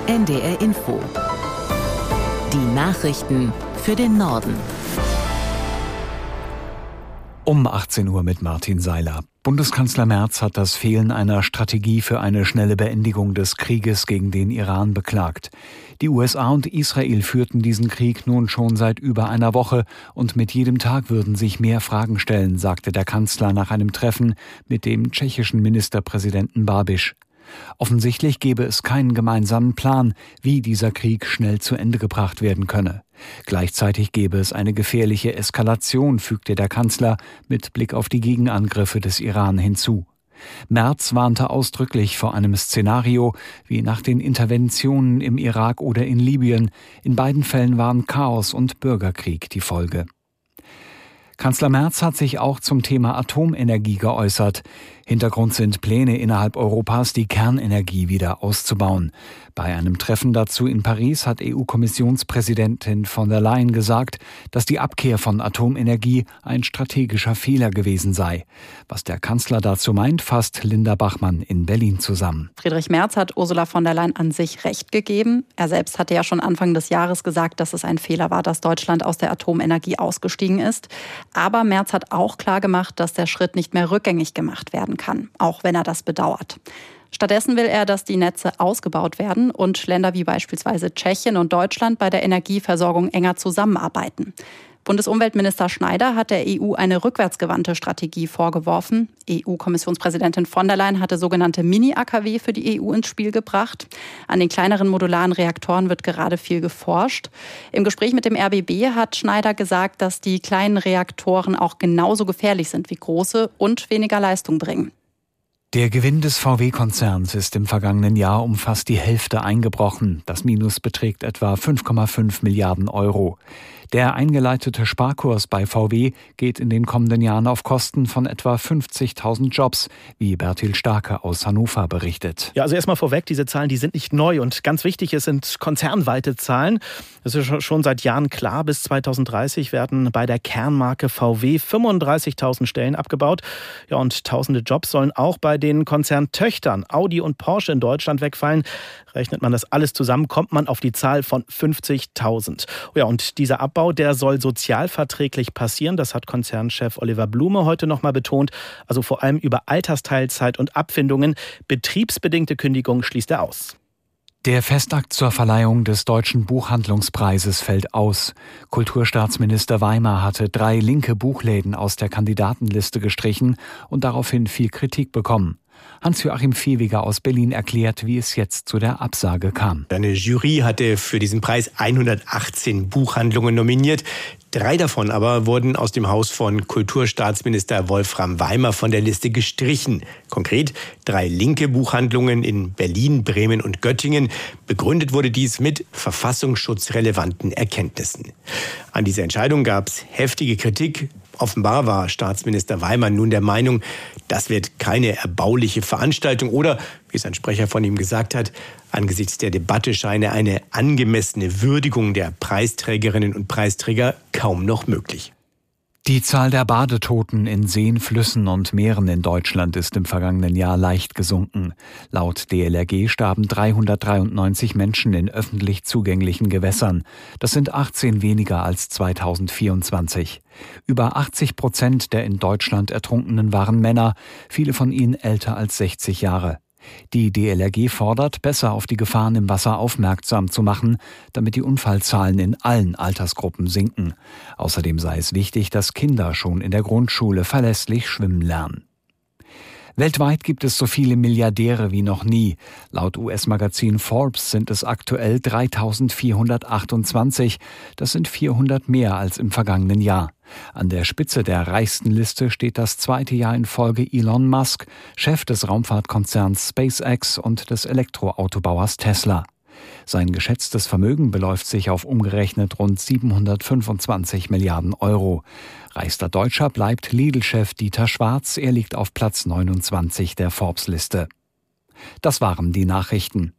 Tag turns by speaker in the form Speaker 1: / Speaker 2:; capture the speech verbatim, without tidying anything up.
Speaker 1: N D R Info. Die Nachrichten für den Norden.
Speaker 2: Um achtzehn Uhr mit Martin Seiler. Bundeskanzler Merz hat das Fehlen einer Strategie für eine schnelle Beendigung des Krieges gegen den Iran beklagt. Die U S A und Israel führten diesen Krieg nun schon seit über einer Woche und mit jedem Tag würden sich mehr Fragen stellen, sagte der Kanzler nach einem Treffen mit dem tschechischen Ministerpräsidenten Babiš. Offensichtlich gebe es keinen gemeinsamen Plan, wie dieser Krieg schnell zu Ende gebracht werden könne. Gleichzeitig gebe es eine gefährliche Eskalation, fügte der Kanzler mit Blick auf die Gegenangriffe des Iran hinzu. Merz warnte ausdrücklich vor einem Szenario wie nach den Interventionen im Irak oder in Libyen. In beiden Fällen waren Chaos und Bürgerkrieg die Folge. Kanzler Merz hat sich auch zum Thema Atomenergie geäußert. Hintergrund sind Pläne innerhalb Europas, die Kernenergie wieder auszubauen. Bei einem Treffen dazu in Paris hat E U-Kommissionspräsidentin von der Leyen gesagt, dass die Abkehr von Atomenergie ein strategischer Fehler gewesen sei. Was der Kanzler dazu meint, fasst Linda Bachmann in Berlin zusammen.
Speaker 3: Friedrich Merz hat Ursula von der Leyen an sich recht gegeben. Er selbst hatte ja schon Anfang des Jahres gesagt, dass es ein Fehler war, dass Deutschland aus der Atomenergie ausgestiegen ist. Aber Merz hat auch klargemacht, dass der Schritt nicht mehr rückgängig gemacht werden kann, auch wenn er das bedauert. Stattdessen will er, dass die Netze ausgebaut werden und Länder wie beispielsweise Tschechien und Deutschland bei der Energieversorgung enger zusammenarbeiten. Bundesumweltminister Schneider hat der E U eine rückwärtsgewandte Strategie vorgeworfen. E U-Kommissionspräsidentin von der Leyen hatte sogenannte Mini-A K W für die E U ins Spiel gebracht. An den kleineren modularen Reaktoren wird gerade viel geforscht. Im Gespräch mit dem R B B hat Schneider gesagt, dass die kleinen Reaktoren auch genauso gefährlich sind wie große und weniger Leistung bringen.
Speaker 2: Der Gewinn des V W-Konzerns ist im vergangenen Jahr um fast die Hälfte eingebrochen. Das Minus beträgt etwa fünf Komma fünf Milliarden Euro. Der eingeleitete Sparkurs bei V W geht in den kommenden Jahren auf Kosten von etwa fünfzigtausend Jobs, wie Bertil Starke aus Hannover berichtet.
Speaker 4: Ja, also erstmal vorweg, diese Zahlen, die sind nicht neu und ganz wichtig, es sind konzernweite Zahlen. Es ist schon seit Jahren klar, bis zweitausenddreißig werden bei der Kernmarke V W fünfunddreißigtausend Stellen abgebaut. Ja, und tausende Jobs sollen auch bei den Konzerntöchtern Audi und Porsche in Deutschland wegfallen. Rechnet man das alles zusammen, kommt man auf die Zahl von fünfzigtausend. Ja, und dieser Abbau, der soll sozialverträglich passieren. Das hat Konzernchef Oliver Blume heute nochmal betont. Also vor allem über Altersteilzeit und Abfindungen. Betriebsbedingte Kündigung schließt er aus.
Speaker 2: Der Festakt zur Verleihung des Deutschen Buchhandlungspreises fällt aus. Kulturstaatsminister Weimer hatte drei linke Buchläden aus der Kandidatenliste gestrichen und daraufhin viel Kritik bekommen. Hans-Joachim Viehweger aus Berlin erklärt, wie es jetzt zu der Absage kam.
Speaker 5: Eine Jury hatte für diesen Preis hundertachtzehn Buchhandlungen nominiert. Drei davon aber wurden aus dem Haus von Kulturstaatsminister Wolfram Weimer von der Liste gestrichen. Konkret drei linke Buchhandlungen in Berlin, Bremen und Göttingen. Begründet wurde dies mit verfassungsschutzrelevanten Erkenntnissen. An dieser Entscheidung gab es heftige Kritik. Offenbar war Staatsminister Weimer nun der Meinung, das wird keine erbauliche Veranstaltung oder, wie es ein Sprecher von ihm gesagt hat, angesichts der Debatte scheine eine angemessene Würdigung der Preisträgerinnen und Preisträger kaum noch möglich.
Speaker 2: Die Zahl der Badetoten in Seen, Flüssen und Meeren in Deutschland ist im vergangenen Jahr leicht gesunken. Laut D L R G starben dreihundertdreiundneunzig Menschen in öffentlich zugänglichen Gewässern. Das sind achtzehn weniger als zweitausendvierundzwanzig. Über achtzig Prozent der in Deutschland Ertrunkenen waren Männer, viele von ihnen älter als sechzig Jahre. Die D L R G fordert, besser auf die Gefahren im Wasser aufmerksam zu machen, damit die Unfallzahlen in allen Altersgruppen sinken. Außerdem sei es wichtig, dass Kinder schon in der Grundschule verlässlich schwimmen lernen. Weltweit gibt es so viele Milliardäre wie noch nie. Laut U S-Magazin Forbes sind es aktuell dreitausendvierhundertachtundzwanzig. Das sind vierhundert mehr als im vergangenen Jahr. An der Spitze der reichsten Liste steht das zweite Jahr in Folge Elon Musk, Chef des Raumfahrtkonzerns SpaceX und des Elektroautobauers Tesla. Sein geschätztes Vermögen beläuft sich auf umgerechnet rund siebenhundertfünfundzwanzig Milliarden Euro. Reichster Deutscher bleibt Lidl-Chef Dieter Schwarz. Er liegt auf Platz neunundzwanzig der Forbes-Liste. Das waren die Nachrichten.